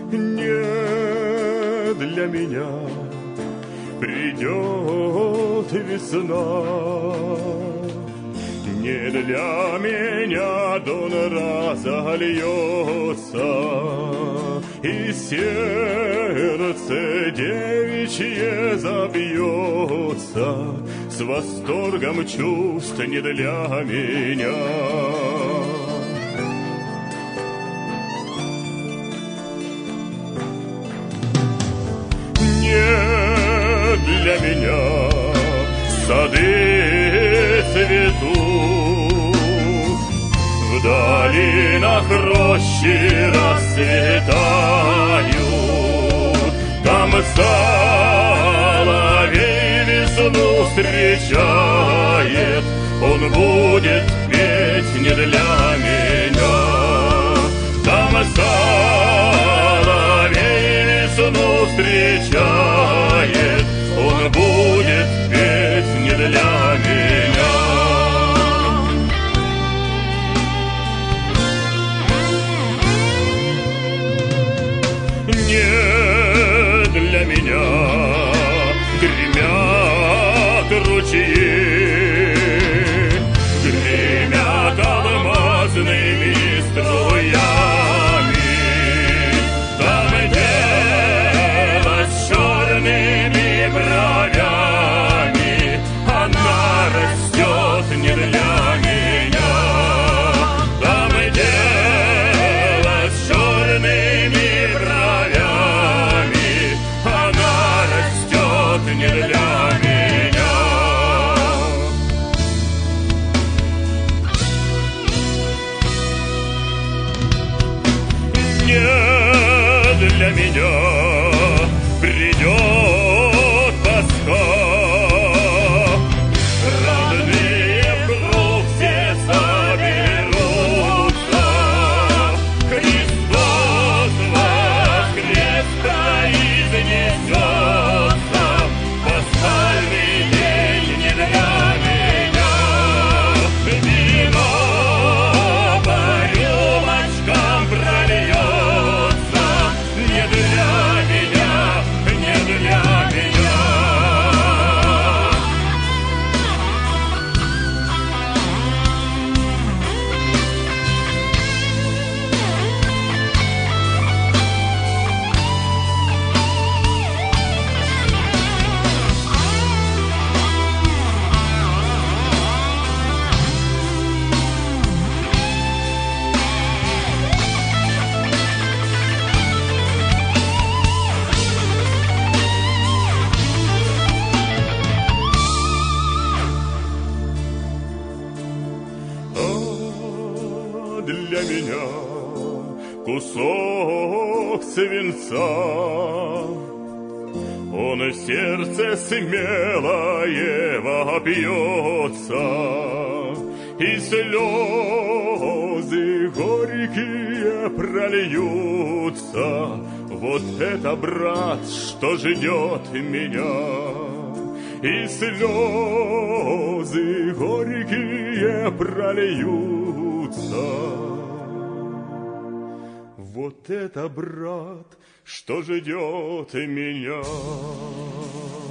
Не для меня придет весна, не для меня Дон разольется, и сердце девичье забьется с восторгом чувств не для меня. Для меня сады цветут, в долинах рощи расцветают, там соловей весну встречает, он будет петь не для меня. Там соловей весну встречает, он будет петь не для меня. Не для меня гремят ручьи, гремят алмазными струями. Там дева с черными бровями, она растет не для меня. Там дева с черными бровями, она растет не для меня. Не для меня придет тоска, родные вкруг все соберутся, Христос воскрес произнесется, пасхальный день не для меня. Вино по рюмочкам прольется, не для меня, не для меня. Для меня кусок свинца, он в сердце смелое вопьется, и слезы горькие прольются. Вот это, брат, что ждет меня, и слезы горькие прольются. Вот это, брат, что ждет меня.